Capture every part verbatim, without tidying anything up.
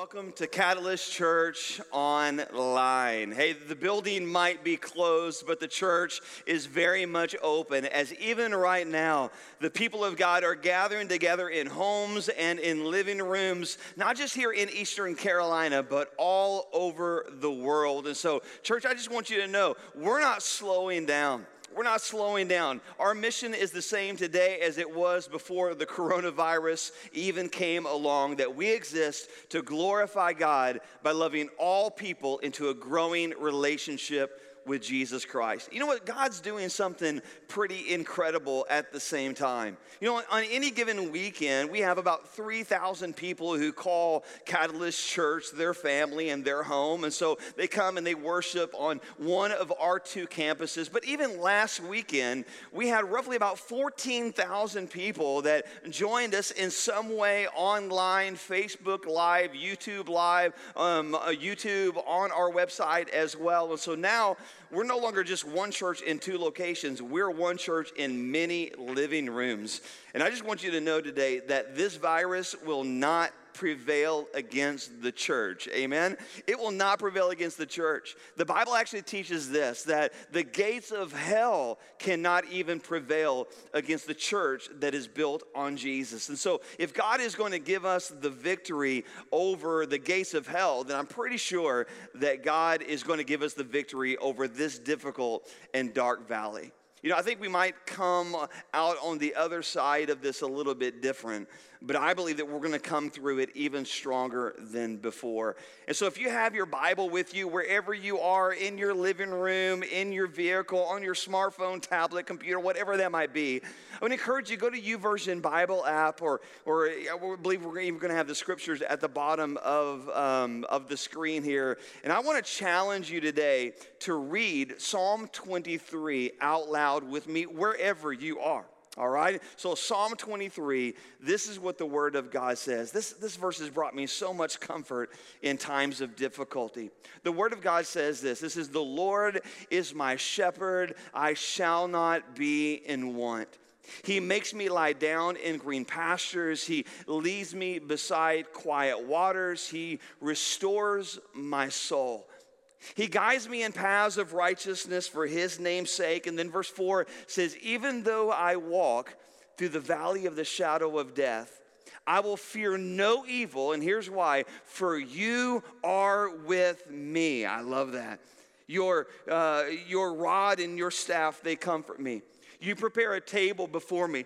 Welcome to Catalyst Church Online. Hey, the building might be closed, but the church is very much open, as even right now, the people of God are gathering together in homes and in living rooms, not just here in Eastern Carolina, but all over the world. And so, church, I just want you to know, we're not slowing down. We're not slowing down. Our mission is the same today as it was before the coronavirus even came along, that we exist to glorify God by loving all people into a growing relationship with Jesus Christ. You know what? God's doing something pretty incredible at the same time. You know, on any given weekend, we have about three thousand people who call Catalyst Church their family and their home. And so they come and they worship on one of our two campuses. But even last weekend, we had roughly about fourteen thousand people that joined us in some way online, Facebook Live, YouTube Live, um, uh, YouTube on our website as well. And so now, we're no longer just one church in two locations. We're one church in many living rooms. And I just want you to know today that this virus will not prevail against the church. Amen? It will not prevail against the church. The Bible actually teaches this, that the gates of hell cannot even prevail against the church that is built on Jesus. And so if God is going to give us the victory over the gates of hell, then I'm pretty sure that God is going to give us the victory over this difficult and dark valley. You know, I think we might come out on the other side of this a little bit different, but I believe that we're going to come through it even stronger than before. And so if you have your Bible with you, wherever you are, in your living room, in your vehicle, on your smartphone, tablet, computer, whatever that might be, I would encourage you, go to YouVersion Bible app, or or I believe we're even going to have the scriptures at the bottom of, um, of the screen here. And I want to challenge you today to read Psalm twenty-three out loud with me wherever you are. All right? So Psalm twenty-three, this is what the Word of God says. This, this verse has brought me so much comfort in times of difficulty. The Word of God says this. This is, "The Lord is my shepherd, I shall not be in want. He makes me lie down in green pastures. He leads me beside quiet waters. He restores my soul. He guides me in paths of righteousness for his name's sake." And then verse four says, "Even though I walk through the valley of the shadow of death, I will fear no evil." And here's why: "For you are with me." I love that. Your, uh, your rod and your staff, they comfort me. "You prepare a table before me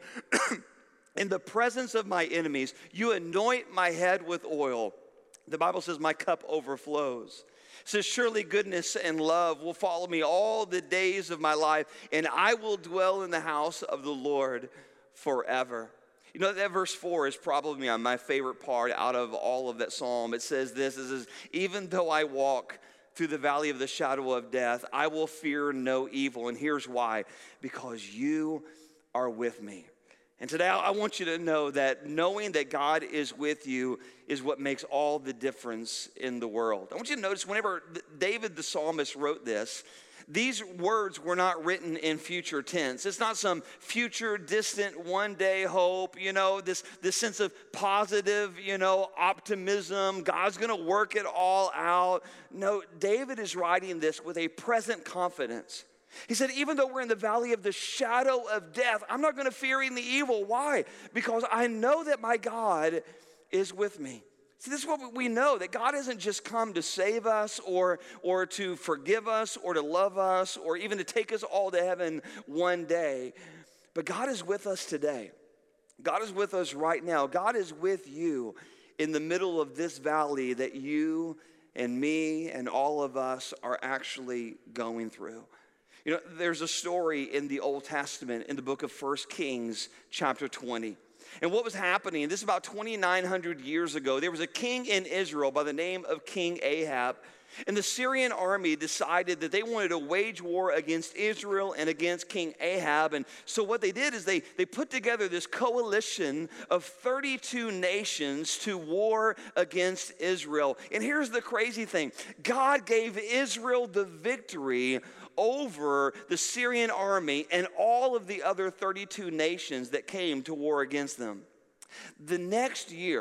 in the presence of my enemies. You anoint my head with oil." The Bible says my cup overflows. It says, "Surely goodness and love will follow me all the days of my life, and I will dwell in the house of the Lord forever." You know, that verse four is probably my favorite part out of all of that psalm. It says this, it says, "Even though I walk through the valley of the shadow of death, I will fear no evil." And here's why: because you are with me. And today I want you to know that knowing that God is with you is what makes all the difference in the world. I want you to notice whenever David the psalmist wrote this, these words were not written in future tense. It's not some future distant one day hope, you know, this, this sense of positive, you know, optimism. God's going to work it all out. No, David is writing this with a present confidence. He said, even though we're in the valley of the shadow of death, I'm not going to fear any evil. Why? Because I know that my God is with me. See, this is what we know, that God hasn't just come to save us or, or to forgive us or to love us or even to take us all to heaven one day. But God is with us today. God is with us right now. God is with you in the middle of this valley that you and me and all of us are actually going through. You know, there's a story in the Old Testament in the book of First Kings, chapter twenty. And what was happening, this is about twenty-nine hundred years ago, there was a king in Israel by the name of King Ahab. And the Syrian army decided that they wanted to wage war against Israel and against King Ahab. And so what they did is they, they put together this coalition of thirty-two nations to war against Israel. And here's the crazy thing: God gave Israel the victory over the Syrian army and all of the other thirty-two nations that came to war against them. The next year,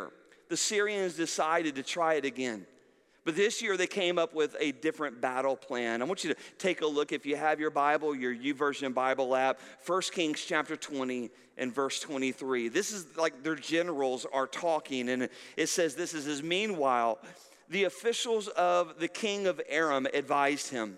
the Syrians decided to try it again. But this year they came up with a different battle plan. I want you to take a look, if you have your Bible, your YouVersion Bible app, First Kings chapter twenty and verse twenty-three. This is like their generals are talking, and it says this is, meanwhile, the officials of the king of Aram advised him,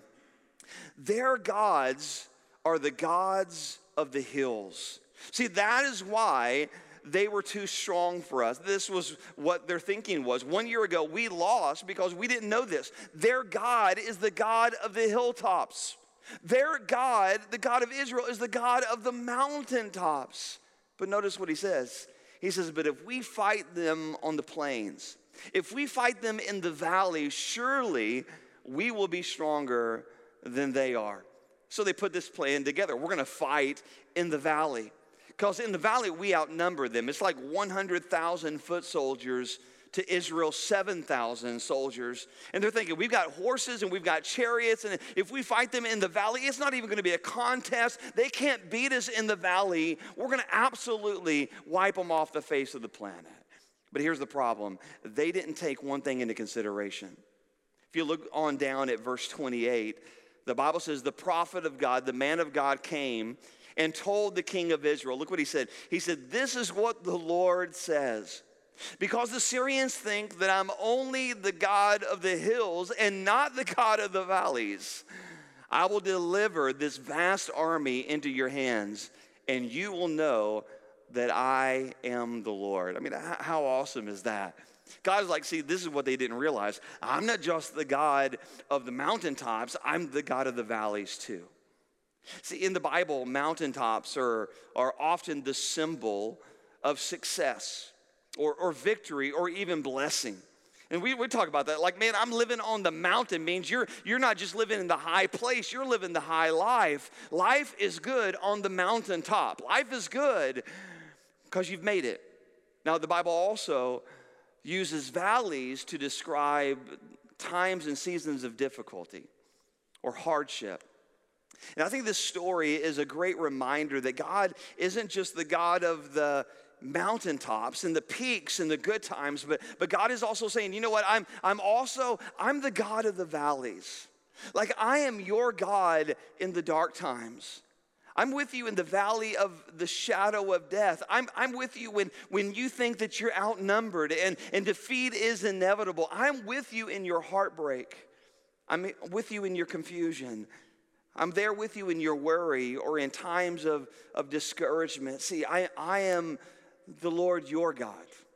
their gods are the gods of the hills. See, that is why they were too strong for us. This was what their thinking was. One year ago, we lost because we didn't know this. Their God is the God of the hilltops. Their God, the God of Israel, is the God of the mountaintops. But notice what he says. He says, but if we fight them on the plains, if we fight them in the valley, surely we will be stronger than they are. So they put this plan together. We're going to fight in the valley. Because in the valley, we outnumber them. It's like one hundred thousand foot soldiers to Israel's seven thousand soldiers. And they're thinking, we've got horses and we've got chariots. And if we fight them in the valley, it's not even going to be a contest. They can't beat us in the valley. We're going to absolutely wipe them off the face of the planet. But here's the problem. They didn't take one thing into consideration. If you look on down at verse twenty-eight, the Bible says the prophet of God, the man of God came and told the king of Israel. Look what he said. He said, this is what the Lord says. Because the Syrians think that I'm only the God of the hills and not the God of the valleys, I will deliver this vast army into your hands, and you will know that I am the Lord. I mean, how awesome is that? God is like, see, this is what they didn't realize. I'm not just the God of the mountaintops, I'm the God of the valleys too. See, in the Bible, mountaintops are, are often the symbol of success or, or victory or even blessing. And we, we talk about that. Like, man, I'm living on the mountain means you're, you're not just living in the high place, you're living the high life. Life is good on the mountaintop. Life is good because you've made it. Now, the Bible also uses valleys to describe times and seasons of difficulty or hardship. And I think this story is a great reminder that God isn't just the God of the mountaintops and the peaks and the good times, but, but God is also saying, you know what, I'm, I'm also, I'm the God of the valleys. Like, I am your God in the dark times. I'm with you in the valley of the shadow of death. I'm, I'm with you when, when you think that you're outnumbered and, and defeat is inevitable. I'm with you in your heartbreak. I'm with you in your confusion. I'm there with you in your worry or in times of, of discouragement. See, I, I am the Lord your God.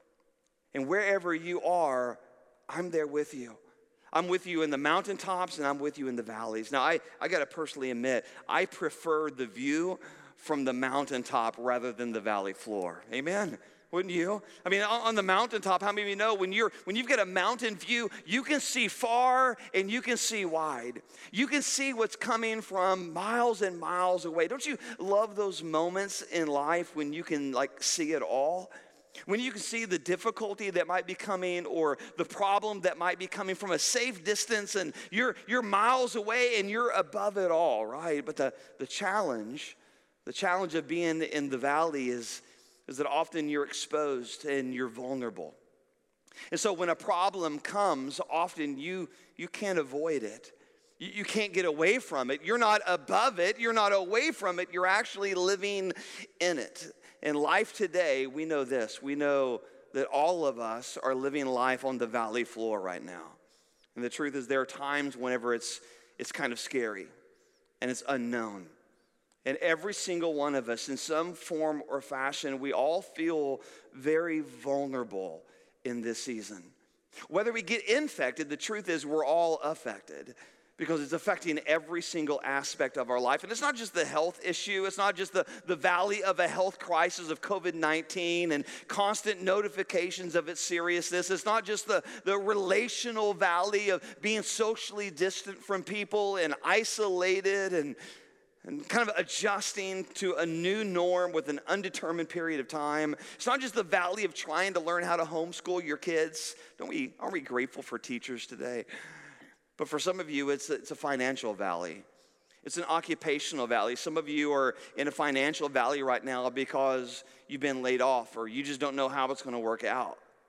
And wherever you are, I'm there with you. I'm with you in the mountaintops and I'm with you in the valleys. Now, I, I got to personally admit, I prefer the view from the mountaintop rather than the valley floor. Amen? Wouldn't you? I mean, on the mountaintop, how many of you know when you're when you've got a mountain view, you can see far and you can see wide. You can see what's coming from miles and miles away. Don't you love those moments in life when you can like see it all? When you can see the difficulty that might be coming or the problem that might be coming from a safe distance and you're you're miles away and you're above it all, right? But the, the challenge, the challenge of being in the valley is is that often you're exposed and you're vulnerable. And so when a problem comes, often you, you can't avoid it. You, you can't get away from it. You're not above it. You're not away from it. You're actually living in it. In life today, we know this. We know that all of us are living life on the valley floor right now. And the truth is there are times whenever it's, it's kind of scary and it's unknown. And every single one of us, in some form or fashion, we all feel very vulnerable in this season. Whether we get infected, the truth is we're all affected because it's affecting every single aspect of our life. And it's not just the health issue. It's not just the, the valley of a health crisis of covid nineteen and constant notifications of its seriousness. It's not just the, the relational valley of being socially distant from people and isolated and and kind of adjusting to a new norm with an undetermined period of time. It's not just the valley of trying to learn how to homeschool your kids. Don't we, aren't we grateful for teachers today? But for some of you, it's a, it's a financial valley. It's an occupational valley. Some of you are in a financial valley right now because you've been laid off or you just don't know how it's going to work out.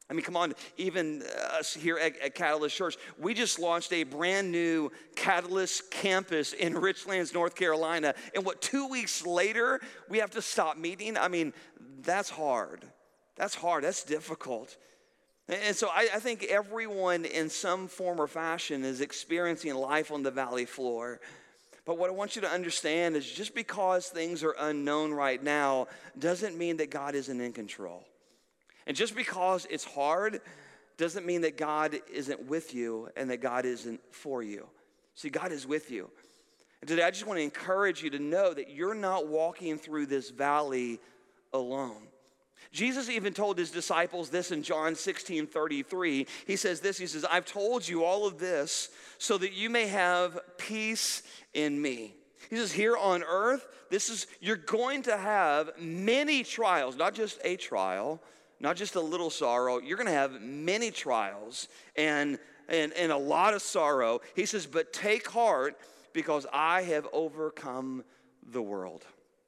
I mean, come on, even us here at, at Catalyst Church, we just launched a brand new Catalyst campus in Richlands, North Carolina. And what, two weeks later, we have to stop meeting? I mean, that's hard. That's hard. That's difficult. And so I, I think everyone in some form or fashion is experiencing life on the valley floor. But what I want you to understand is just because things are unknown right now doesn't mean that God isn't in control. And just because it's hard doesn't mean that God isn't with you and that God isn't for you. See, God is with you. And today I just want to encourage you to know that you're not walking through this valley alone. Jesus even told his disciples this in John sixteen thirty-three. He says this, he says, I've told you all of this so that you may have peace in me. He says, here on earth, this is, you're going to have many trials, not just a trial, not just a little sorrow. You're going to have many trials and, and, and a lot of sorrow. He says, but take heart because I have overcome the world.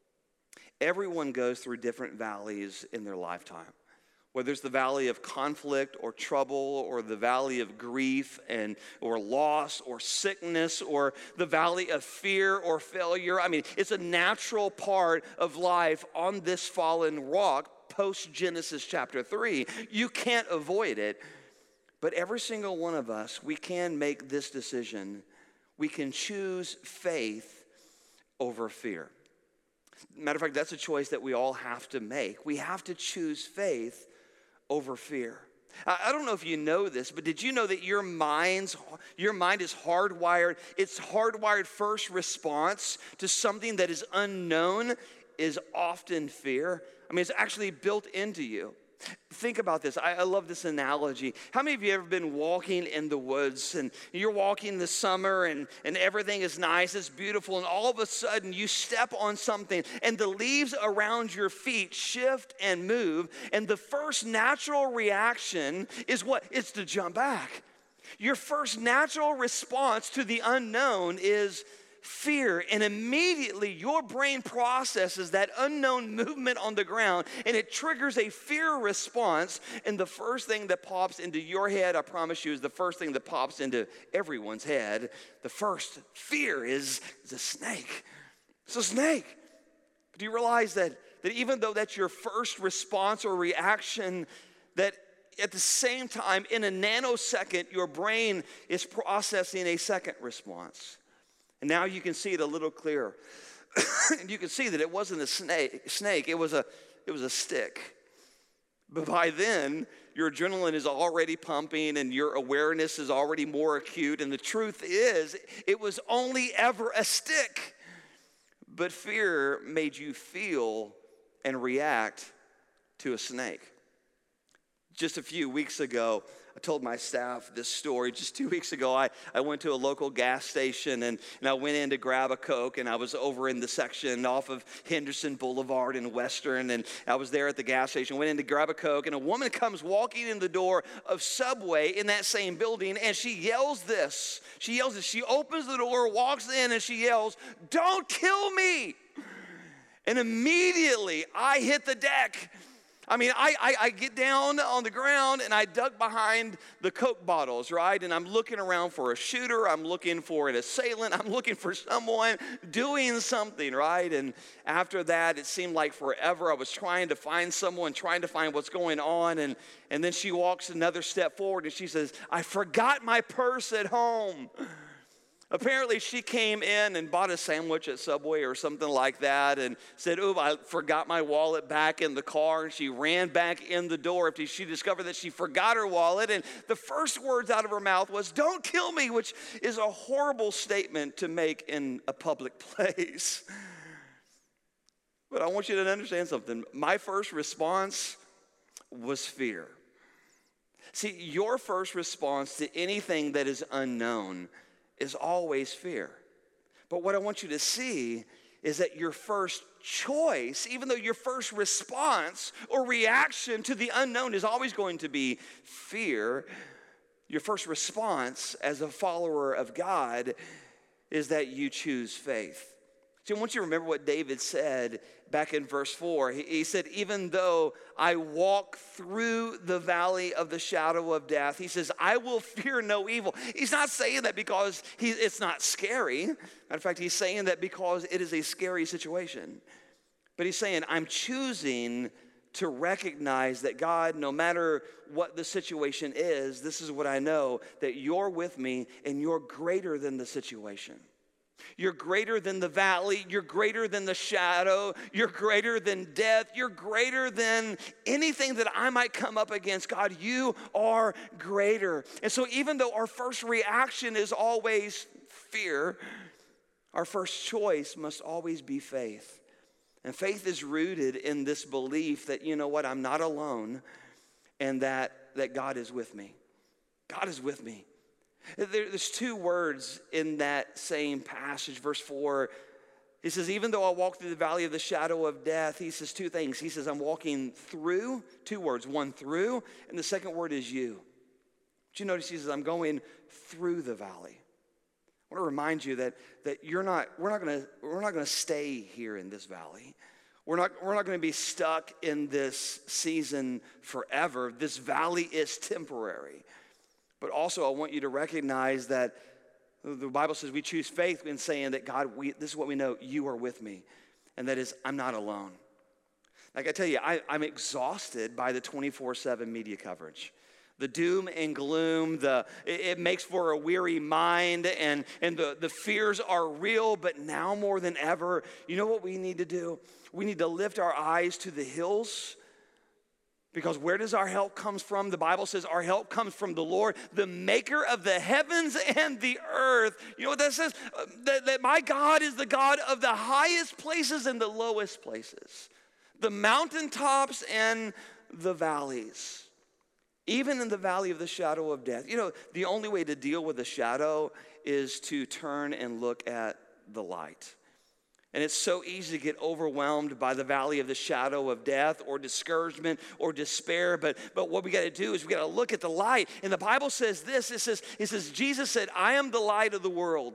Everyone goes through different valleys in their lifetime. Whether it's the valley of conflict or trouble or the valley of grief and or loss or sickness or the valley of fear or failure. I mean, it's a natural part of life on this fallen rock post-Genesis chapter three. You can't avoid it. But every single one of us, we can make this decision. We can choose faith over fear. Matter of fact, that's a choice that we all have to make. We have to choose faith over fear. I don't know if you know this, but did you know that your mind's your mind is hardwired? Its hardwired first response to something that is unknown is often fear. I mean, it's actually built into you. Think about this. I, I love this analogy. How many of you have ever been walking in the woods and you're walking in the summer and, and everything is nice, it's beautiful, and all of a sudden you step on something and the leaves around your feet shift and move, and the first natural reaction is what? It's to jump back. Your first natural response to the unknown is fear, and immediately your brain processes that unknown movement on the ground and it triggers a fear response, and the first thing that pops into your head, I promise you, is the first thing that pops into everyone's head. The first fear is, is a snake. It's a snake. Do you realize that, that even though that's your first response or reaction, that at the same time, in a nanosecond, your brain is processing a second response? And now you can see it a little clearer. And you can see that it wasn't a snake, snake, it was a it was a stick. But by then, your adrenaline is already pumping and your awareness is already more acute. And the truth is, it was only ever a stick. But fear made you feel and react to a snake. Just a few weeks ago, I told my staff this story. Just two weeks ago, I, I went to a local gas station, and, and I went in to grab a Coke, and I was over in the section off of Henderson Boulevard in Western, and I was there at the gas station, went in to grab a Coke, and a woman comes walking in the door of Subway in that same building, and she yells this. She yells this. She opens the door, walks in, and she yells, "Don't kill me!" And immediately, I hit the deck. I mean, I, I, I get down on the ground and I duck behind the Coke bottles, right? And I'm looking around for a shooter. I'm looking for an assailant. I'm looking for someone doing something, right? And after that, it seemed like forever. I was trying to find someone, trying to find what's going on. And, and then she walks another step forward and she says, "I forgot my purse at home." Apparently, she came in and bought a sandwich at Subway or something like that and said, "Ooh, I forgot my wallet back in the car." And she ran back in the door after she discovered that she forgot her wallet. And the first words out of her mouth was, "Don't kill me," which is a horrible statement to make in a public place. But I want you to understand something. My first response was fear. See, your first response to anything that is unknown is always fear. But what I want you to see is that your first choice, even though your first response or reaction to the unknown is always going to be fear, your first response as a follower of God is that you choose faith. See, I want you to remember what David said back in verse four. He, he said, even though I walk through the valley of the shadow of death, he says, I will fear no evil. He's not saying that because he, it's not scary. Matter of fact, he's saying that because it is a scary situation. But he's saying, I'm choosing to recognize that God, no matter what the situation is, this is what I know, that you're with me and you're greater than the situation. You're greater than the valley. You're greater than the shadow. You're greater than death. You're greater than anything that I might come up against. God, you are greater. And so even though our first reaction is always fear, our first choice must always be faith. And faith is rooted in this belief that, you know what, I'm not alone and that, that God is with me. God is with me. There's two words in that same passage, verse four. He says, even though I walk through the valley of the shadow of death, he says two things. He says, I'm walking through, two words, one through, and the second word is you. But you notice he says, I'm going through the valley. I want to remind you that, that you're not, we're not gonna, we're not gonna stay here in this valley. We're not, we're not gonna be stuck in this season forever. This valley is temporary. But also, I want you to recognize that the Bible says we choose faith in saying that, God, we, this is what we know, you are with me. And that is, I'm not alone. Like I tell you, I, I'm exhausted by the twenty-four seven media coverage. The doom and gloom, the, it, it makes for a weary mind, and, and the, the fears are real, but now more than ever, you know what we need to do? We need to lift our eyes to the hills. Because where does our help come from? The Bible says our help comes from the Lord, the maker of the heavens and the earth. You know what that says? Uh, that, that my God is the God of the highest places and the lowest places, the mountaintops and the valleys, even in the valley of the shadow of death. You know, the only way to deal with the shadow is to turn and look at the light. And it's so easy to get overwhelmed by the valley of the shadow of death or discouragement or despair. But, but what we got to do is we got to look at the light. And the Bible says this, it says, it says, Jesus said, I am the light of the world.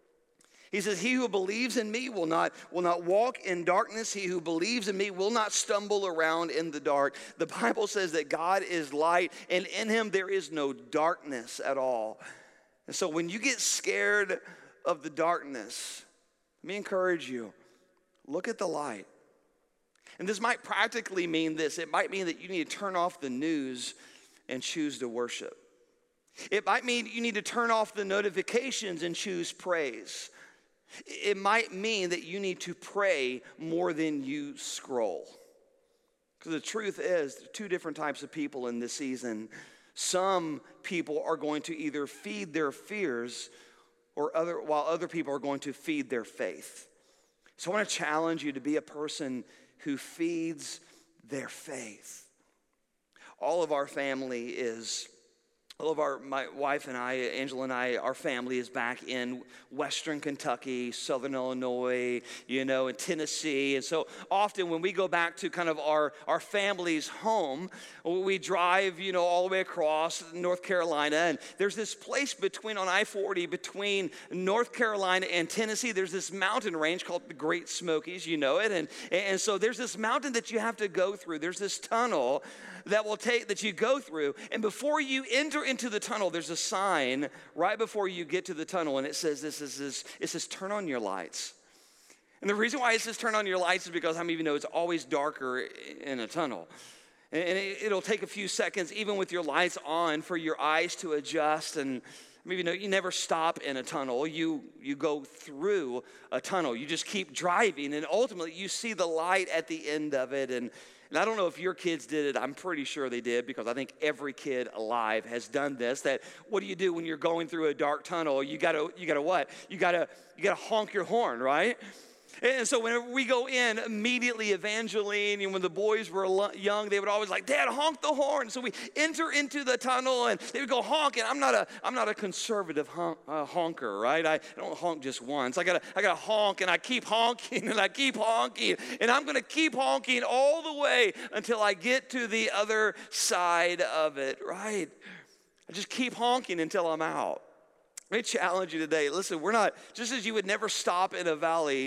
He says, he who believes in me will not, will not walk in darkness. He who believes in me will not stumble around in the dark. The Bible says that God is light, and in him there is no darkness at all. And so when you get scared of the darkness, let me encourage you, look at the light. And this might practically mean this. It might mean that you need to turn off the news and choose to worship. It might mean you need to turn off the notifications and choose praise. It might mean that you need to pray more than you scroll. Because the truth is, there are two different types of people in this season. Some people are going to either feed their fears or other, while other people are going to feed their faith. So I want to challenge you to be a person who feeds their faith. All of our family is, all of our, my wife and I, Angela and I, our family is back in Western Kentucky, Southern Illinois, you know, in Tennessee. And so often when we go back to kind of our, our family's home, we drive, you know, all the way across North Carolina. And there's this place between, on I forty, between North Carolina and Tennessee, there's this mountain range called the Great Smokies, you know it. And, and so there's this mountain that you have to go through. There's this tunnel that will take, that you go through. And before you enter into the tunnel, there's a sign right before you get to the tunnel, and it says this, this is, it says turn on your lights. And the reason why it says turn on your lights is because how many of you know it's always darker in a tunnel. And it, it'll take a few seconds, even with your lights on, for your eyes to adjust. And maybe you know you never stop in a tunnel. You you go through a tunnel. You just keep driving, and ultimately you see the light at the end of it. And And I don't know if your kids did it. I'm pretty sure they did, because I think every kid alive has done this. That what do you do when you're going through a dark tunnel? You gotta, you gotta what? You gotta, you gotta honk your horn, right? And so whenever we go in, immediately Evangeline, and when the boys were young, they would always like, Dad, honk the horn. So we enter into the tunnel, and they would go honk. And I'm not a, I'm not a conservative honk, uh, honker, right? I, I don't honk just once. I gotta, I gotta honk, and I keep honking, and I keep honking, and I'm gonna keep honking all the way until I get to the other side of it, right? I just keep honking until I'm out. Let me challenge you today. Listen, we're not, just as you would never stop in a valley,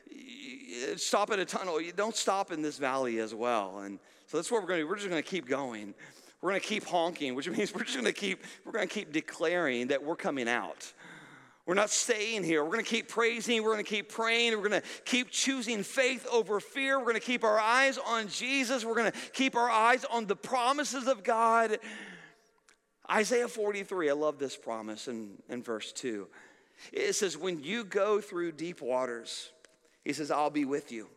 stop at a tunnel. You don't stop in this valley as well. And so that's what we're going to do. We're just going to keep going. We're going to keep honking, which means we're just going to keep, we're going to keep declaring that we're coming out. We're not staying here. We're going to keep praising. We're going to keep praying. We're going to keep choosing faith over fear. We're going to keep our eyes on Jesus. We're going to keep our eyes on the promises of God. Isaiah forty-three, I love this promise in, in verse two. It says, when you go through deep waters, he says, I'll be with you.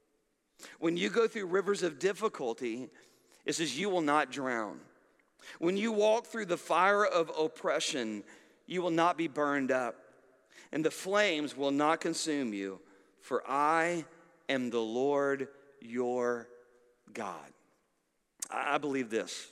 When you go through rivers of difficulty, it says, you will not drown. When you walk through the fire of oppression, you will not be burned up, and the flames will not consume you, for I am the Lord your God. I believe this.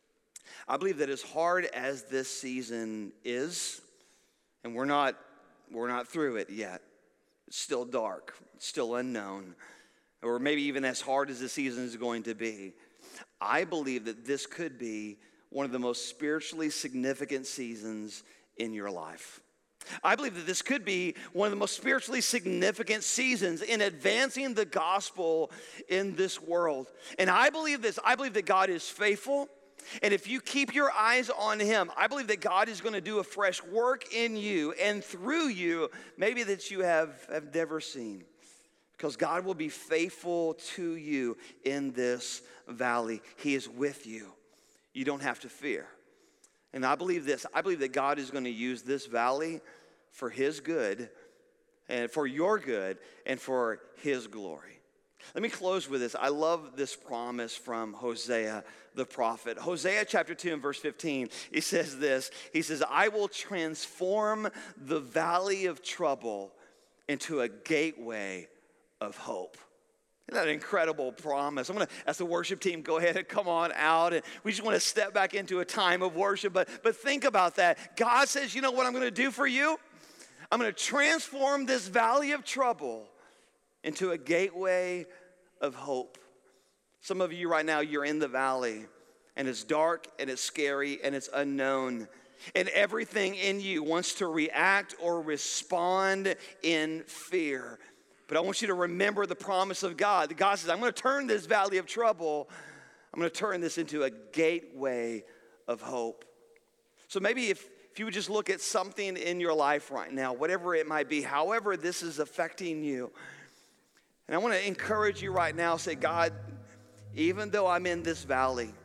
I believe that as hard as this season is, and we're not, we're not through it yet, it's still dark, it's still unknown, or maybe even as hard as the season is going to be, I believe that this could be one of the most spiritually significant seasons in your life. I believe that this could be one of the most spiritually significant seasons in advancing the gospel in this world. And I believe this. I believe that God is faithful. And if you keep your eyes on him, I believe that God is going to do a fresh work in you and through you, maybe that you have, have never seen. Because God will be faithful to you in this valley. He is with you. You don't have to fear. And I believe this. I believe that God is going to use this valley for his good and for your good and for his glory. Let me close with this. I love this promise from Hosea the prophet. Hosea chapter two and verse fifteen, he says this. He says, I will transform the valley of trouble into a gateway of hope. Isn't that an incredible promise? I'm going to ask the worship team, go ahead and come on out. And we just want to step back into a time of worship. But, but think about that. God says, you know what I'm going to do for you? I'm going to transform this valley of trouble into a gateway of hope. Some of you right now, you're in the valley. And it's dark and it's scary and it's unknown. And everything in you wants to react or respond in fear. But I want you to remember the promise of God. God says, I'm going to turn this valley of trouble, I'm going to turn this into a gateway of hope. So maybe if, if you would just look at something in your life right now, whatever it might be, however this is affecting you. And I want to encourage you right now, say, God, even though I'm in this valley,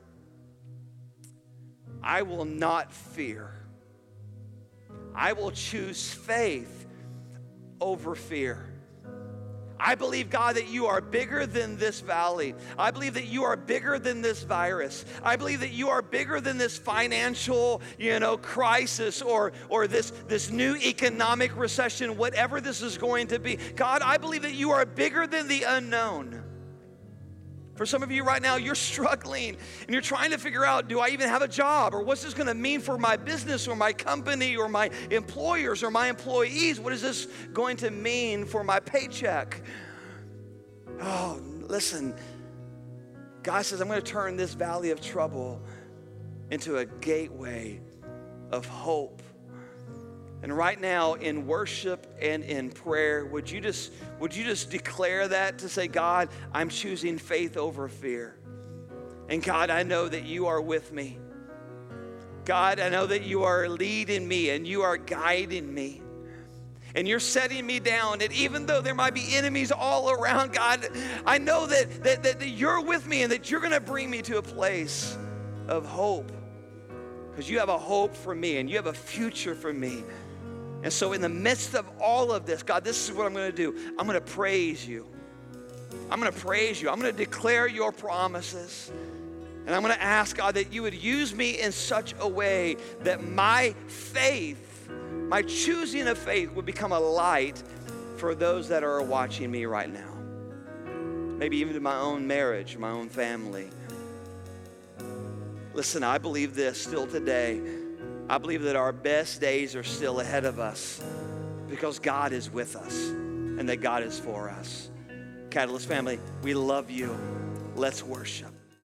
I will not fear. I will choose faith over fear. I believe, God, that you are bigger than this valley. I believe that you are bigger than this virus. I believe that you are bigger than this financial, you know, crisis or, or this, this new economic recession, whatever this is going to be. God, I believe that you are bigger than the unknown. For some of you right now, you're struggling and you're trying to figure out, do I even have a job? Or what's this going to mean for my business or my company or my employers or my employees? What is this going to mean for my paycheck? Oh, listen, God says, I'm going to turn this valley of trouble into a gateway of hope. And right now in worship and in prayer, would you just would you just declare that to say, God, I'm choosing faith over fear. And God, I know that you are with me. God, I know that you are leading me and you are guiding me. And you're setting me down. And even though there might be enemies all around, God, I know that, that, that, that you're with me and that you're going to bring me to a place of hope. Because you have a hope for me and you have a future for me. And so in the midst of all of this, God, this is what I'm going to do. I'm going to praise you. I'm going to praise you. I'm going to declare your promises. And I'm going to ask, God, that you would use me in such a way that my faith, my choosing of faith would become a light for those that are watching me right now. Maybe even to my own marriage, my own family. Listen, I believe this still today. I believe that our best days are still ahead of us because God is with us and that God is for us. Catalyst family, we love you. Let's worship.